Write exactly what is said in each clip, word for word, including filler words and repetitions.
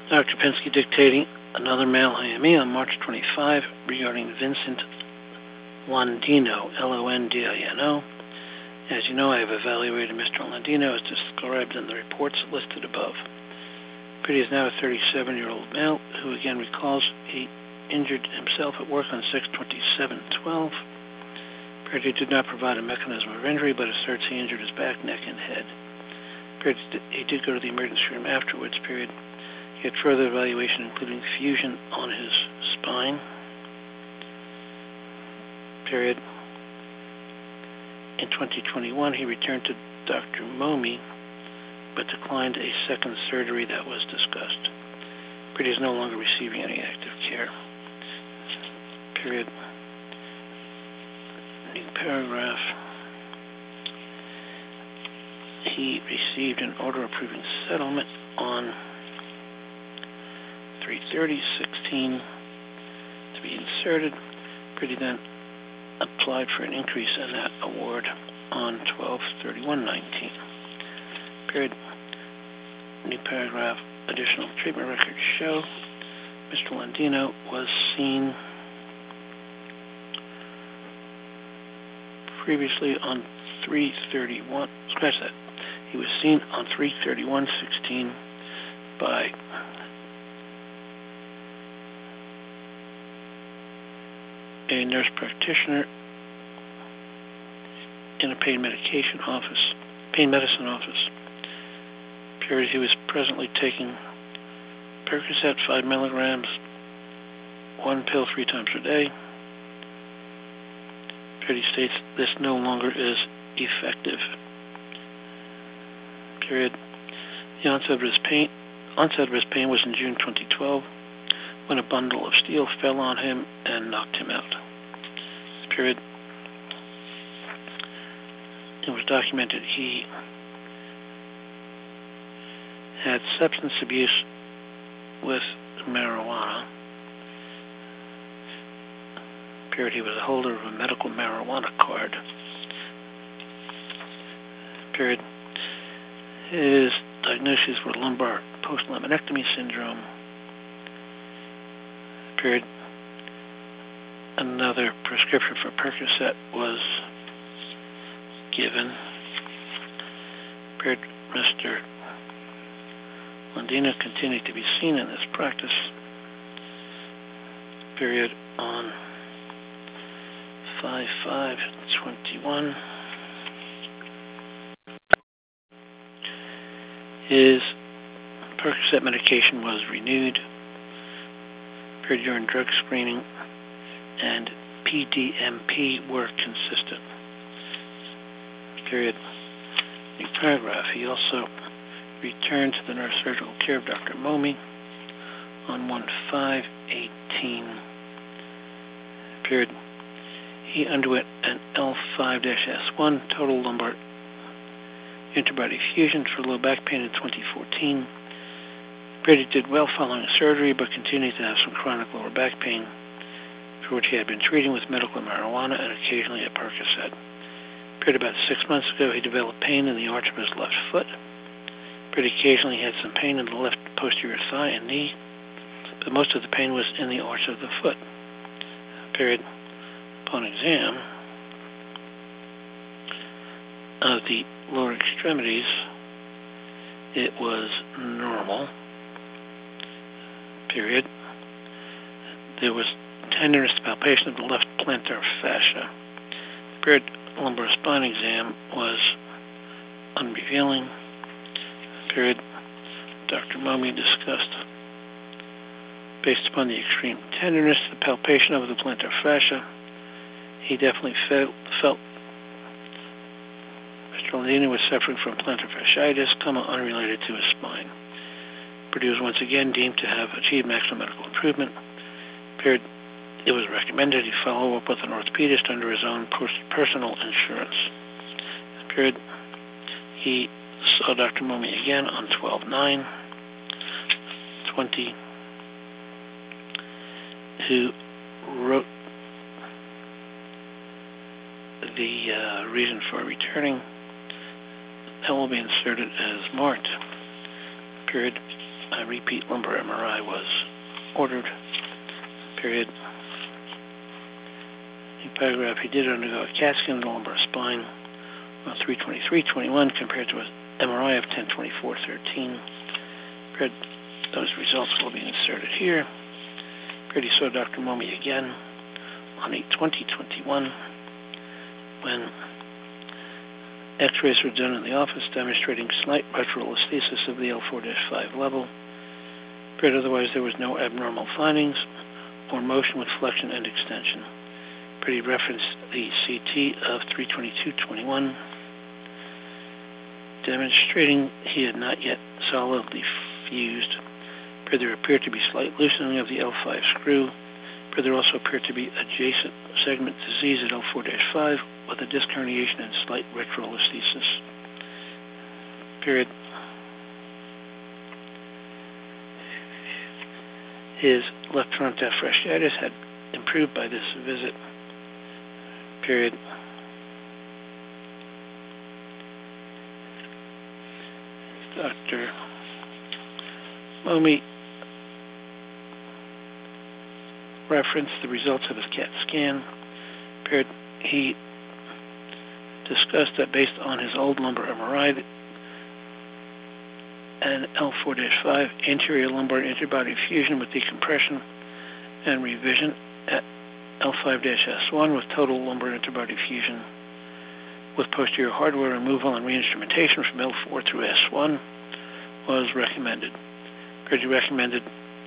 Doctor Pinsky dictating another mail I M E on March twenty-fifth regarding Vincent Londino, L O N D I N O. As you know, I have evaluated Mister Londino as described in the reports listed above. Pretty is now a thirty-seven-year-old male who again recalls he injured himself at work on six twenty-seven twelve. Pretty did not provide a mechanism of injury, but asserts he injured his back, neck, and head. Period. He did go to the emergency room afterwards. Period. He had further evaluation, including fusion on his spine. Period. In twenty twenty-one, he returned to Doctor Momi, but declined a second surgery that was discussed. Pretty is no longer receiving any active care. Period. New paragraph. He received an order approving settlement on three thirty sixteen to be inserted. Pretty then applied for an increase in that award on twelve thirty-one nineteen. Period. New paragraph. Additional treatment records show Mister Londino was seen previously on three thirty-one. Scratch that. He was seen on three thirty-one sixteen by a nurse practitioner in a pain medication office, pain medicine office. Period. He was presently taking Percocet five milligrams, one pill three times per day. Period. He states this no longer is effective. Period. The onset of his pain, onset of his pain was in June twenty twelve, when a bundle of steel fell on him and knocked him out. Period. It was documented he had substance abuse with marijuana. Period. He was a holder of a medical marijuana card. Period. His diagnoses were lumbar post-laminectomy syndrome. Period. Another prescription for Percocet was given. Period. Mister Londino continued to be seen in this practice. Period. On five five twenty-one. His Percocet medication was renewed. Period. Urine drug screening and P D M P were consistent. Period. New paragraph. He also returned to the neurosurgical care of Doctor Momi on one five eighteen. Period. He underwent an L five S one total lumbar interbody fusion for low back pain in twenty fourteen. Period. He did well following surgery, but continued to have some chronic lower back pain, for which he had been treating with medical marijuana and occasionally a Percocet. Period. About six months ago, he developed pain in the arch of his left foot. Period. Occasionally, he had some pain in the left posterior thigh and knee, but most of the pain was in the arch of the foot. Period. Upon exam of the lower extremities, it was normal. Period. There was tenderness to palpation of the left plantar fascia. Period. Lumbar spine exam was unrevealing. Period. Doctor Momi discussed, based upon the extreme tenderness, the palpation of the plantar fascia, he definitely felt, felt Mister Londino was suffering from plantar fasciitis, comma, unrelated to his spine. Period. He was once again deemed to have achieved maximum medical improvement. Period. It was recommended he follow up with an orthopedist under his own personal insurance. Period. He saw Doctor Momi again on twelve nine twenty, who wrote the uh, reason for returning. That will be inserted as marked. Period. a repeat lumbar M R I was ordered, period. In paragraph, he did undergo a CAT scan of the lumbar spine on three twenty-three twenty-one compared to an M R I of ten twenty-four thirteen. Period. Those results will be inserted here. Period. He saw Doctor Momi again on eight twenty twenty-one when X-rays were done in the office demonstrating slight retrolisthesis of the L four dash five level. Period. Otherwise, there was no abnormal findings or motion with flexion and extension. Period. He referenced the C T of three twenty-two twenty-one, demonstrating he had not yet solidly fused. Period. There appeared to be slight loosening of the L five screw. Period. There also appeared to be adjacent segment disease at L four dash five with a disc herniation and slight retrolisthesis. Period. His left front fasciitis had improved by this visit. Period. Doctor Momi referenced the results of his CAT scan. Period. He discussed that based on his old lumbar M R I and L four dash five anterior lumbar interbody fusion with decompression and revision at L five dash S one with total lumbar interbody fusion with posterior hardware removal and reinstrumentation from L four through S one was recommended. He recommended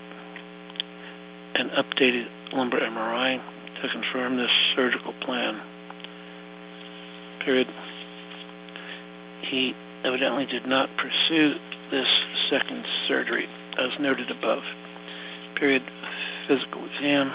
an updated lumbar M R I to confirm this surgical plan. Period. He evidently did not pursue this second surgery, as noted above. Period. Physical exam.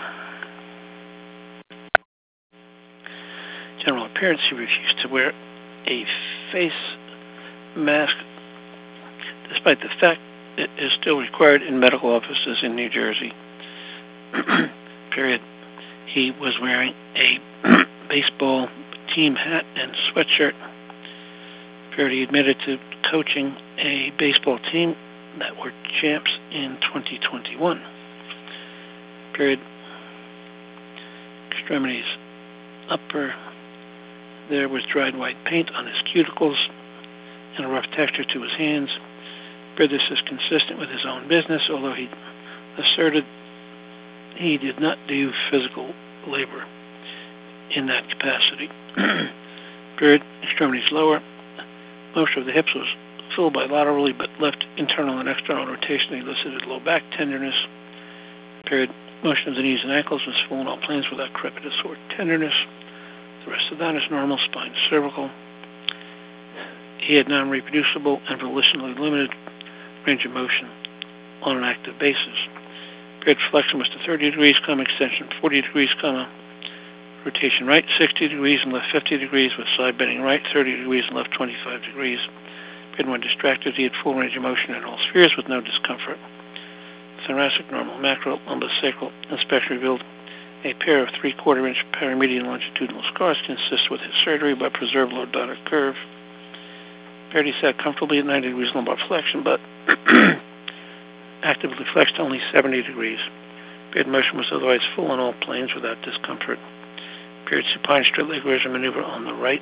General appearance, he refused to wear a face mask, despite the fact it is still required in medical offices in New Jersey. Period. He was wearing a baseball team hat and sweatshirt. Period. He admitted to coaching a baseball team that were champs in twenty twenty-one. Period. Extremities upper. There was dried white paint on his cuticles and a rough texture to his hands. Period. This is consistent with his own business, although he asserted he did not do physical labor in that capacity. Period. Extremities lower. Most of the hips was filled bilaterally, but left internal and external rotation elicited low back tenderness. Period. Motion of the knees and ankles was full in all planes without crepitus or tenderness. The rest of that is normal. Spine cervical. He had non-reproducible and volitionally limited range of motion on an active basis. Period. Flexion was to thirty degrees, comma, extension forty degrees, comma, rotation right sixty degrees and left fifty degrees with side bending right thirty degrees and left twenty-five degrees. Period. When distracted, he had full range of motion in all spheres with no discomfort. Thoracic, normal, macro, lumbosacral inspection revealed a pair of three-quarter inch paramedian longitudinal scars consistent with his surgery by preserved lordotic curve. Period. He sat comfortably at ninety degrees lumbar flexion, but actively flexed only seventy degrees. Period. Motion was otherwise full on all planes without discomfort. Period. Supine straight leg version maneuver on the right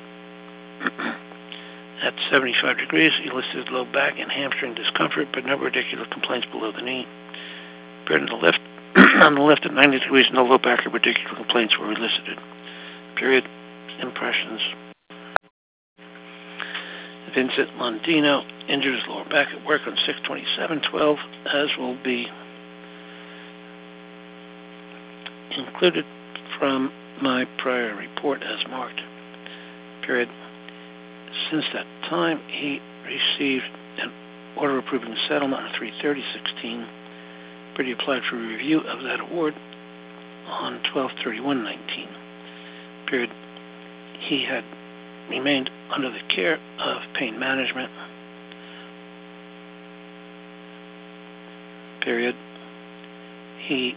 at seventy-five degrees elicited low back and hamstring discomfort, but no radicular complaints below the knee. Period. On the left, on the left at ninety degrees, no low back or radicular complaints were elicited. Period. Impressions. Vincent Londino injured his lower back at work on six twenty-seven twelve, as will be included from my prior report as marked. Period. Since that time, he received an order approving settlement on three thirty sixteen. He applied for review of that award on twelve thirty-one nineteen. Period. He had remained under the care of pain management. Period. He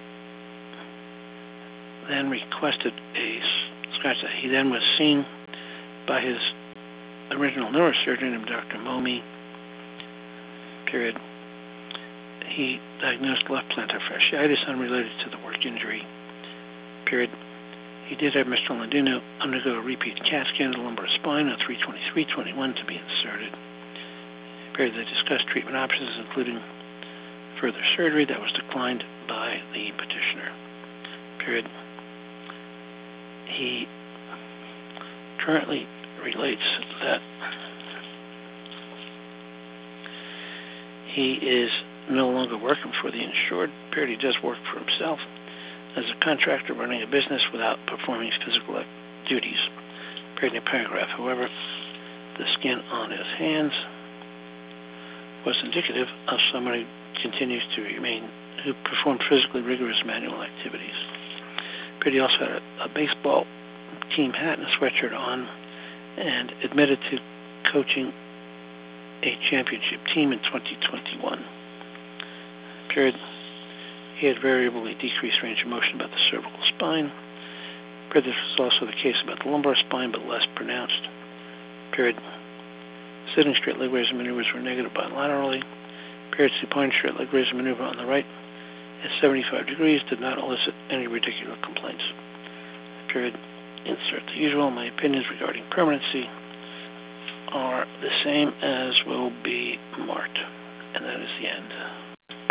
then requested a scratch. He then was seen by his original neurosurgeon, Doctor Momi. Period. he diagnosed left plantar fasciitis unrelated to the work injury. Period. He did have Mister Landino undergo a repeat CAT scan of the lumbar spine on three twenty-three twenty-one to be inserted. Period. They discussed treatment options, including further surgery that was declined by the petitioner. Period. He currently relates that he is no longer working for the insured. Period. He does work for himself as a contractor running a business without performing physical duties. Period. Paragraph. However, the skin on his hands was indicative of someone who continues to remain, who performed physically rigorous manual activities. Period. He also had a, a baseball team hat and a sweatshirt on, and admitted to coaching a championship team in twenty twenty-one. Period. He had variably decreased range of motion about the cervical spine. Period. This was also the case about the lumbar spine, but less pronounced. Period. Sitting straight leg raise maneuvers were negative bilaterally. Period. Supine straight leg raise maneuver on the right at seventy-five degrees did not elicit any radicular complaints. Period. Insert the usual. My opinions regarding permanency are the same as will be marked. And that is the end.